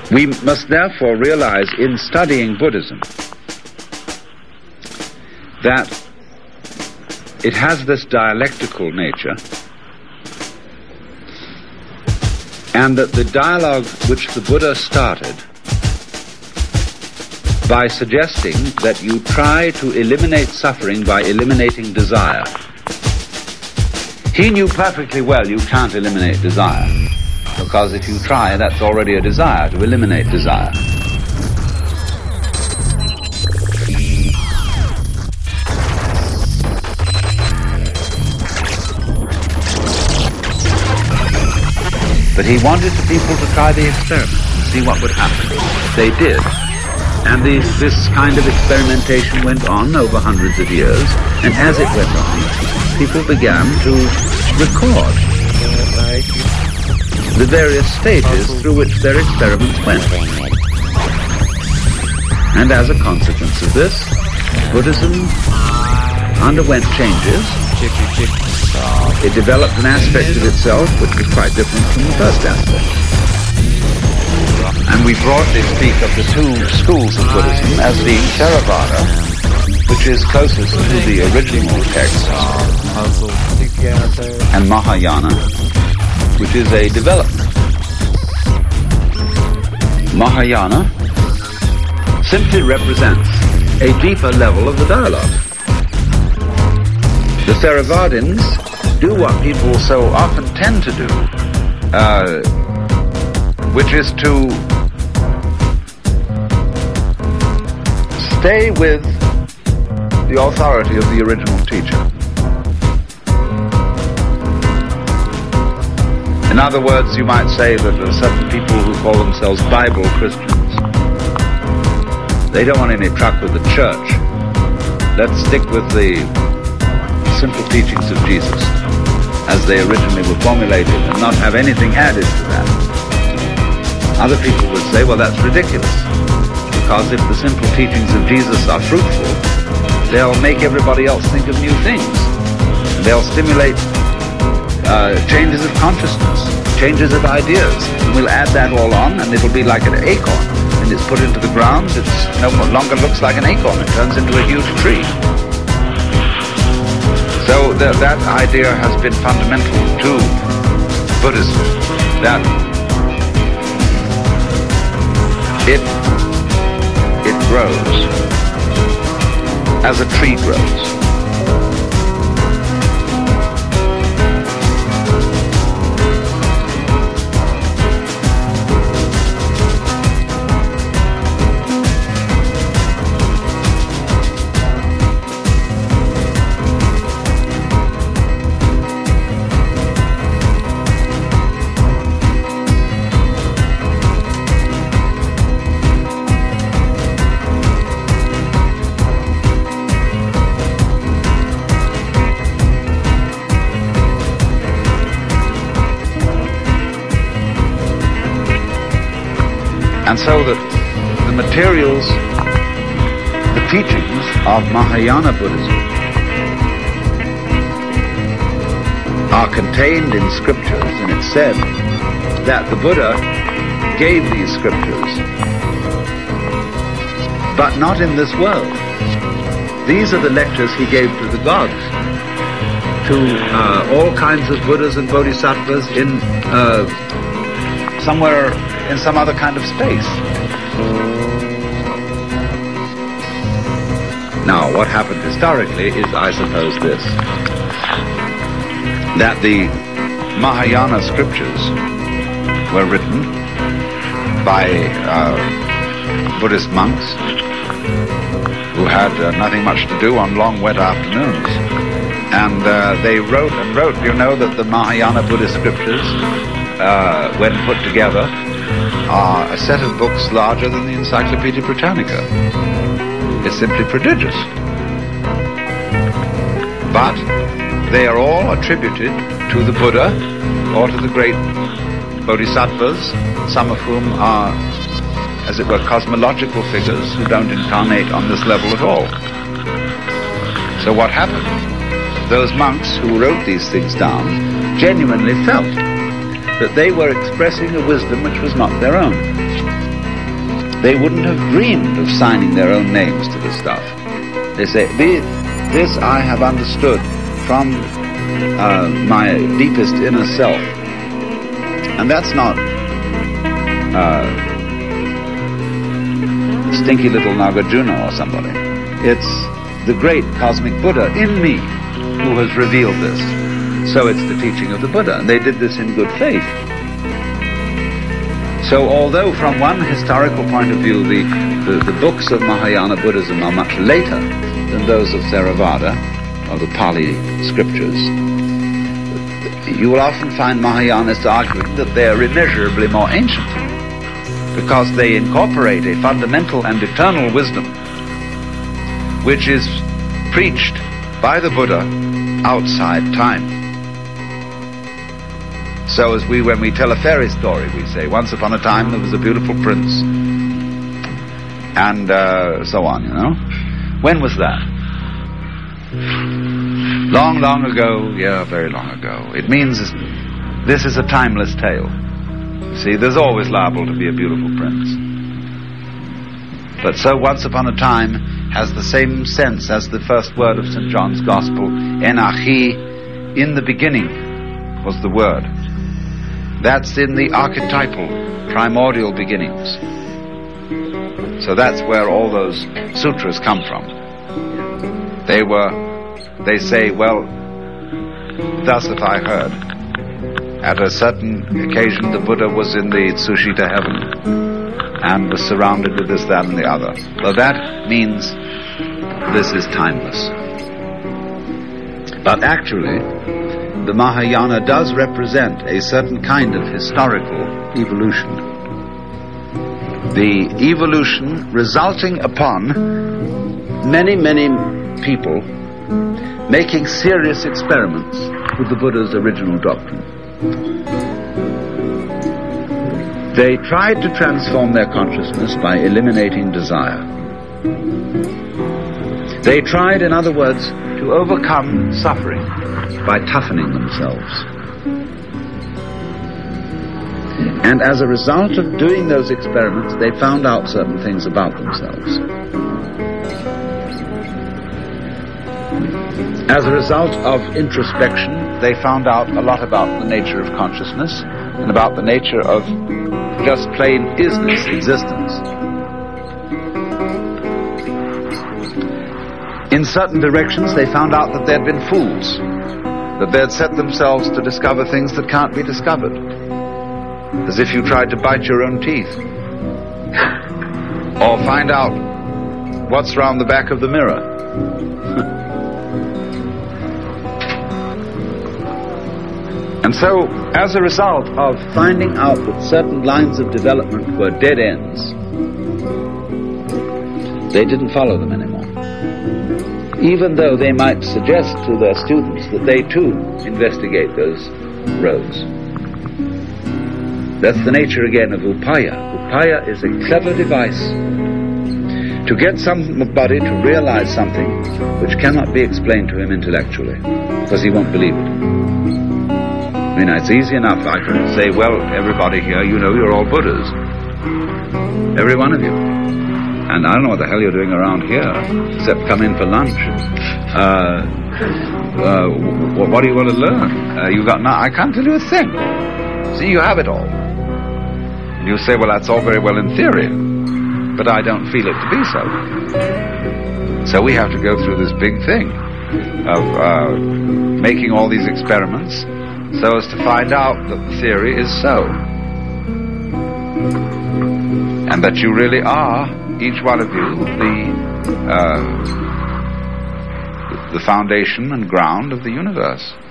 We must therefore realize in studying Buddhism that it has this dialectical nature, and that the dialogue which the Buddha started by suggesting that you try to eliminate suffering by eliminating desire. He knew perfectly well you can't eliminate desire, because if you try, that's already a desire, to eliminate desire. But he wanted the people to try the experiment and see what would happen. They did. And this kind of experimentation went on over hundreds of years, and as it went on, people began to record the various stages through which their experiments went. And as a consequence of this, Buddhism underwent changes. It developed an aspect of itself which was quite different from the first aspect. And we broadly speak of the two schools of Buddhism as being Theravada, which is closest to the original text, and Mahayana, which is a development. Mahayana simply represents a deeper level of the dialogue. The Theravadins do what people so often tend to do, which is to stay with the authority of the original teacher. In other words, you might say that there are certain people who call themselves Bible Christians. They don't want any truck with the church. Let's stick with the simple teachings of Jesus as they originally were formulated and not have anything added to that. Other people would say, well, that's ridiculous, because if the simple teachings of Jesus are fruitful, they'll make everybody else think of new things. And they'll stimulate changes of consciousness, changes of ideas. And we'll add that all on, and it'll be like an acorn. And it's put into the ground, it no longer looks like an acorn, it turns into a huge tree. So that idea has been fundamental to Buddhism, that it grows as a tree grows. And so that the materials, the teachings of Mahayana Buddhism are contained in scriptures, and it's said that the Buddha gave these scriptures, but not in this world. These are the lectures he gave to the gods, to all kinds of Buddhas and Bodhisattvas in somewhere in some other kind of space. Now, what happened historically is, I suppose, this: that the Mahayana scriptures were written by Buddhist monks who had nothing much to do on long, wet afternoons. And they wrote and wrote. You know that the Mahayana Buddhist scriptures, when put together, are a set of books larger than the Encyclopedia Britannica. It's simply prodigious. But they are all attributed to the Buddha or to the great Bodhisattvas, some of whom are, as it were, cosmological figures who don't incarnate on this level at all. So what happened? Those monks who wrote these things down genuinely felt that they were expressing a wisdom which was not their own. they wouldn't have dreamed of signing their own names to this stuff. They say, this I have understood from my deepest inner self. And that's not stinky little Nagarjuna or somebody. It's the great cosmic Buddha in me who has revealed this. So it's the teaching of the Buddha, and they did this in good faith. So although from one historical point of view the books of Mahayana Buddhism are much later than those of Theravada, or the Pali scriptures, you will often find Mahayanists arguing that they are immeasurably more ancient, because they incorporate a fundamental and eternal wisdom which is preached by the Buddha outside time. So as when we tell a fairy story, we say, once upon a time there was a beautiful prince, and so on, you know. When was that? Long, long ago, yeah, very long ago. It means this is a timeless tale. See, there's always liable to be a beautiful prince. But so once upon a time has the same sense as the first word of St. John's Gospel, Enachi, in the beginning was the Word. That's in the archetypal, primordial beginnings. So that's where all those sutras come from. They say, well, thus have I heard. At a certain occasion the Buddha was in the Sushita heaven and was surrounded with this, that, and the other. Well, that means this is timeless. But actually, the Mahayana does represent a certain kind of historical evolution. The evolution resulting upon many, many people making serious experiments with the Buddha's original doctrine. They tried to transform their consciousness by eliminating desire. They tried, in other words, to overcome suffering by toughening themselves. And as a result of doing those experiments, they found out certain things about themselves. As a result of introspection, they found out a lot about the nature of consciousness and about the nature of just plain isness, existence. In certain directions, they found out that they'd been fools, that they'd set themselves to discover things that can't be discovered, as if you tried to bite your own teeth, or find out what's round the back of the mirror. And so, as a result of finding out that certain lines of development were dead ends, they didn't follow them anymore. Even though they might suggest to their students that they too investigate those roads. That's the nature again of upaya. Upaya is a clever device to get somebody to realize something which cannot be explained to him intellectually, because he won't believe it. I mean, it's easy enough. I can say, well, everybody here, you know, you're all Buddhas. Every one of you. And I don't know what the hell you're doing around here, except come in for lunch. What do you want to learn? You got I can't tell you a thing. See, you have it all. You say, well, that's all very well in theory, but I don't feel it to be so. So we have to go through this big thing of making all these experiments so as to find out that the theory is so. And that you really are, each one of you, the foundation and ground of the universe.